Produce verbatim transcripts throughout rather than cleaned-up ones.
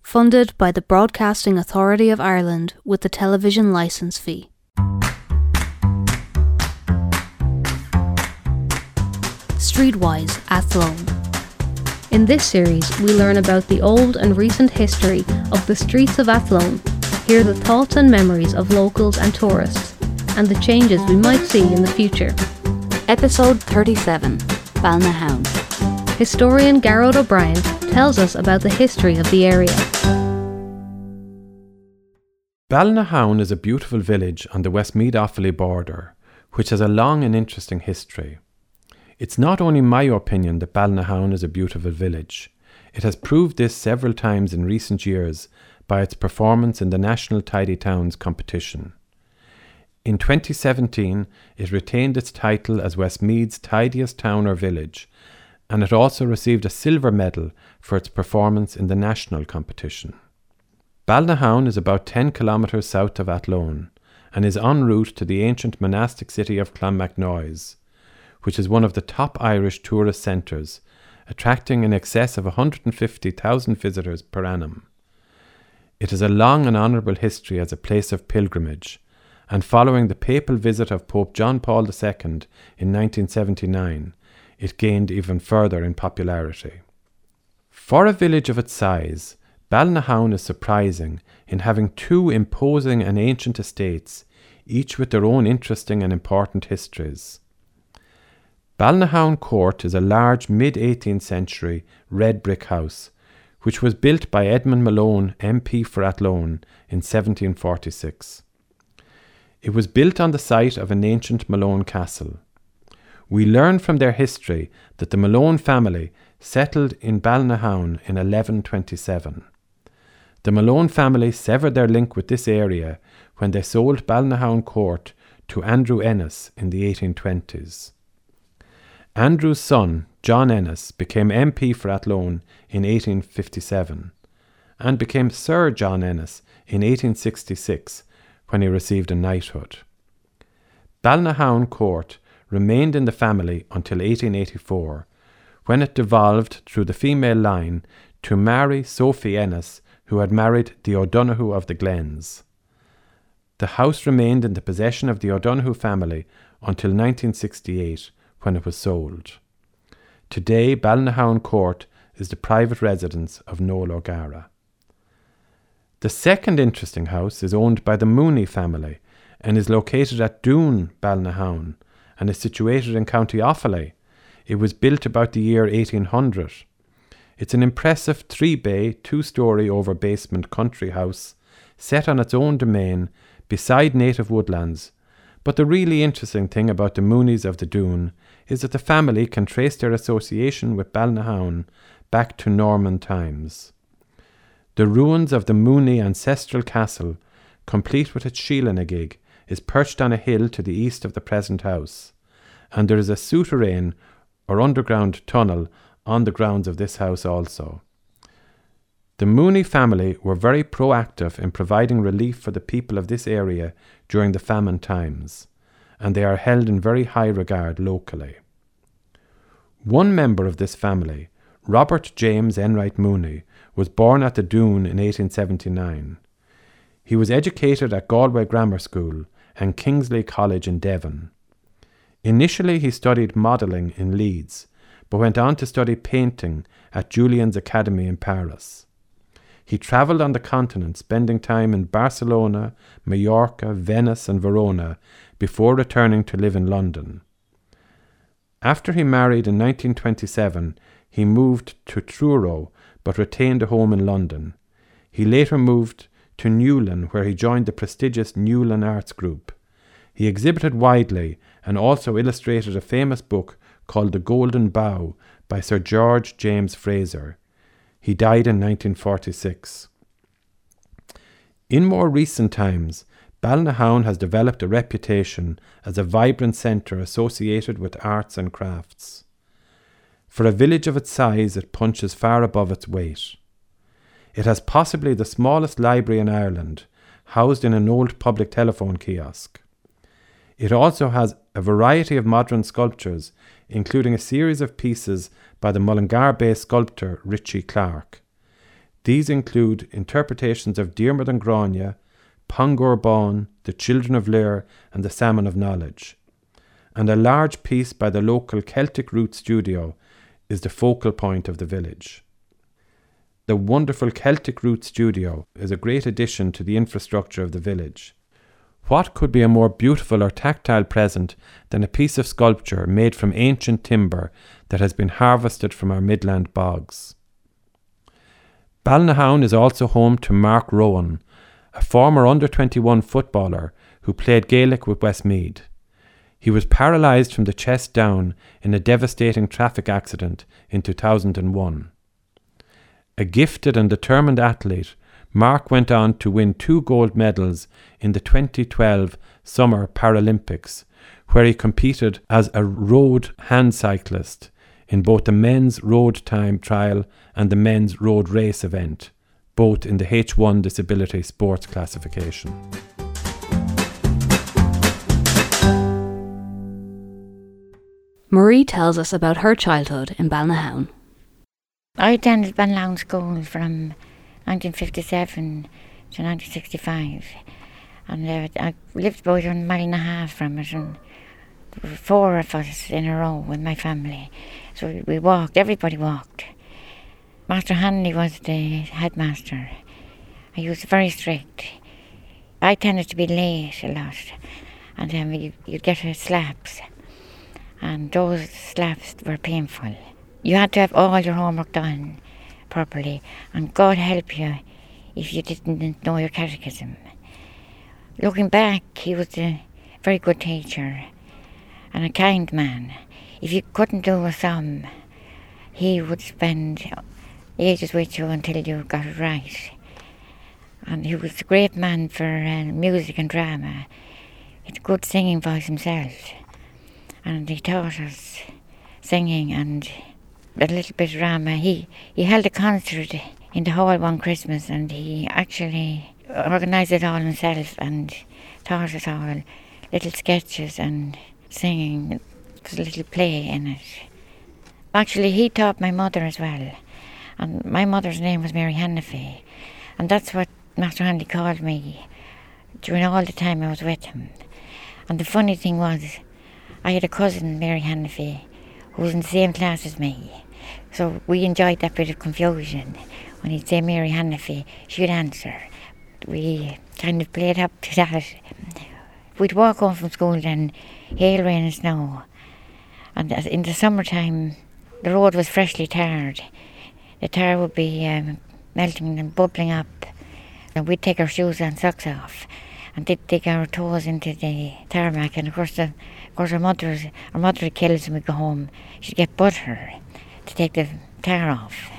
funded by the Broadcasting Authority of Ireland with the television licence fee. Streetwise Athlone. In this series, we learn about the old and recent history of the streets of Athlone, hear the thoughts and memories of locals and tourists, and the changes we might see in the future. Episode thirty-seven, Balnahown. Historian Garrod O'Brien tells us about the history of the area. Balnahown is a beautiful village on the Westmeath Offaly border, which has a long and interesting history. It's not only my opinion that Balnahown is a beautiful village. It has proved this several times in recent years by its performance in the National Tidy Towns competition. In twenty seventeen, it retained its title as Westmeath's tidiest town or village, and it also received a silver medal for its performance in the national competition. Balnahown is about ten kilometres south of Athlone and is en route to the ancient monastic city of Clonmacnoise, which is one of the top Irish tourist centres, attracting in excess of one hundred fifty thousand visitors per annum. It has a long and honourable history as a place of pilgrimage, and following the papal visit of Pope John Paul the Second in nineteen seventy-nine, it gained even further in popularity. For a village of its size, Balnahown is surprising in having two imposing and ancient estates, each with their own interesting and important histories. Balnahown Court is a large mid-eighteenth century red brick house, which was built by Edmund Malone, M P for Athlone, in seventeen forty-six. It was built on the site of an ancient Malone castle. We learn from their history that the Malone family settled in Balnahown in eleven twenty-seven. The Malone family severed their link with this area when they sold Balnahown Court to Andrew Ennis in the eighteen twenties. Andrew's son, John Ennis, became M P for Athlone in eighteen fifty-seven and became Sir John Ennis in eighteen sixty-six when he received a knighthood. Balnahown Court remained in the family until eighteen eighty-four, when it devolved through the female line to Mary Sophie Ennis, who had married the O'Donoghue of the Glens. The house remained in the possession of the O'Donoghue family until nineteen sixty-eight, when it was sold. Today, Balnahown Court is the private residence of Noel O'Gara. The second interesting house is owned by the Mooney family and is located at Doon, Balnahown, and is situated in County Offaly. It was built about the year eighteen hundred. It's an impressive three-bay, two-storey over basement country house set on its own domain beside native woodlands. But the really interesting thing about the Mooneys of the Doon is that the family can trace their association with Balnahown back to Norman times. The ruins of the Mooney ancestral castle, complete with its Sheelanagig, is perched on a hill to the east of the present house, and there is a souterrain or underground tunnel on the grounds of this house also. The Mooney family were very proactive in providing relief for the people of this area during the famine times, and they are held in very high regard locally. One member of this family, Robert James Enright Mooney, was born at the Doon in eighteen seventy-nine. He was educated at Galway Grammar School and Kingsley College in Devon. Initially he studied modelling in Leeds, but went on to study painting at Julien's Academy in Paris. He travelled on the continent, spending time in Barcelona, Mallorca, Venice and Verona before returning to live in London. After he married in nineteen twenty-seven, he moved to Truro but retained a home in London. He later moved to Newlyn, where he joined the prestigious Newlyn Arts Group. He exhibited widely and also illustrated a famous book called The Golden Bough by Sir George James Fraser. He died in nineteen forty-six. In more recent times, Balnahown has developed a reputation as a vibrant centre associated with arts and crafts. For a village of its size, it punches far above its weight. It has possibly the smallest library in Ireland, housed in an old public telephone kiosk. It also has a variety of modern sculptures, including a series of pieces by the Mullingar-based sculptor Richie Clark. These include interpretations of Diarmuid and Grania, Pongor Bawn, the Children of Lir and the Salmon of Knowledge. And a large piece by the local Celtic Root Studio is the focal point of the village. The wonderful Celtic Root Studio is a great addition to the infrastructure of the village. What could be a more beautiful or tactile present than a piece of sculpture made from ancient timber that has been harvested from our midland bogs? Balnahown is also home to Mark Rowan, a former under twenty-one footballer who played Gaelic with Westmeath. He was paralysed from the chest down in a devastating traffic accident in two thousand one. A gifted and determined athlete, Mark went on to win two gold medals in the twenty twelve Summer Paralympics, where he competed as a road hand cyclist in both the men's road time trial and the men's road race event, both in the H one disability sports classification. Marie tells us about her childhood in Balnahown. I attended Balnahown School from nineteen fifty-seven to nineteen sixty-five, and uh, I lived about a mile and a half from it, and there were four of us in a row with my family. So we walked, everybody walked. Master Hanley was the headmaster. He was very strict. I tended to be late a lot, and then um, you, you'd get uh, slaps, and those slaps were painful. You had to have all your homework done properly, and God help you if you didn't know your catechism. Looking back, he was a very good teacher and a kind man. If you couldn't do a psalm, he would spend ages with you until you got it right. And he was a great man for uh, music and drama. He had a good singing voice himself, and he taught us singing and a little bit of drama. He, he held a concert in the hall one Christmas, and he actually organised it all himself and taught us all little sketches and singing. There was a little play in it. Actually, he taught my mother as well, and my mother's name was Mary Hannafy, and that's what Master Hanley called me during all the time I was with him. And the funny thing was, I had a cousin, Mary Hannafy, who was in the same class as me. So we enjoyed that bit of confusion. When he'd say Mary Hannafy, she'd answer. We kind of played up to that. We'd walk home from school then, hail, rain and snow. And in the summertime, the road was freshly tarred. The tar would be um, melting and bubbling up. And we'd take our shoes and socks off and they'd dig our toes into the tarmac. And of course, the, of course our mother, our mother would kill us when we go home. She'd get butter to take the tar off.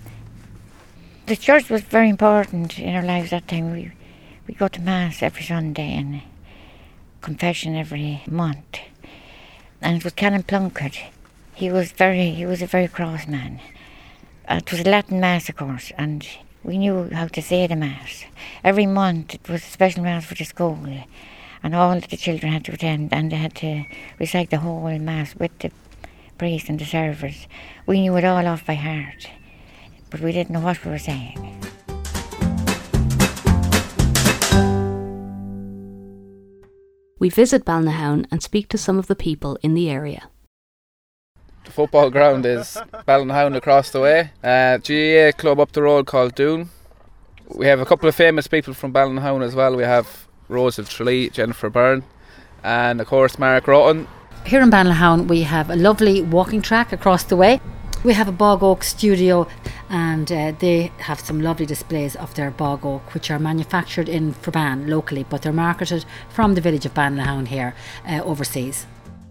The church was very important in our lives that time. We we go to Mass every Sunday and confession every month. And it was Canon Plunkett. He was very he was a very cross man. Uh, it was a Latin Mass, of course, and we knew how to say the Mass. Every month it was a special Mass for the school, and all the children had to attend, and they had to recite the whole Mass with the priest and the servers. We knew it all off by heart, but we didn't know what we were saying. We visit Balnahown and speak to some of the people in the area. The football ground is Balnahown across the way. Uh, G A A club up the road called Doon. We have a couple of famous people from Balnahown as well. We have Rose of Tralee, Jennifer Byrne, and of course Mark Rowan. Here in Balnahown we have a lovely walking track across the way. We have a bog oak studio, and uh, they have some lovely displays of their bog oak, which are manufactured in Ferban locally, but they're marketed from the village of Balnahown here uh, overseas.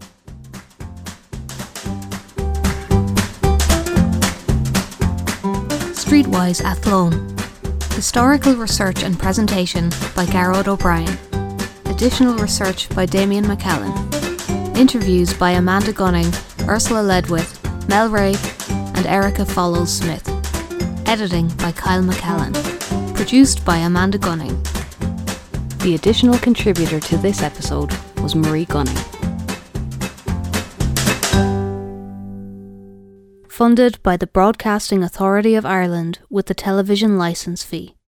Streetwise Athlone. Historical research and presentation by Garrod O'Brien. Additional research by Damien McCallan. Interviews by Amanda Gunning, Ursula Ledwith, Mel Ray and Erica Follows-Smith. Editing by Kyle McCallan. Produced by Amanda Gunning. The additional contributor to this episode was Marie Gunning. funded by the Broadcasting Authority of Ireland with the television licence fee.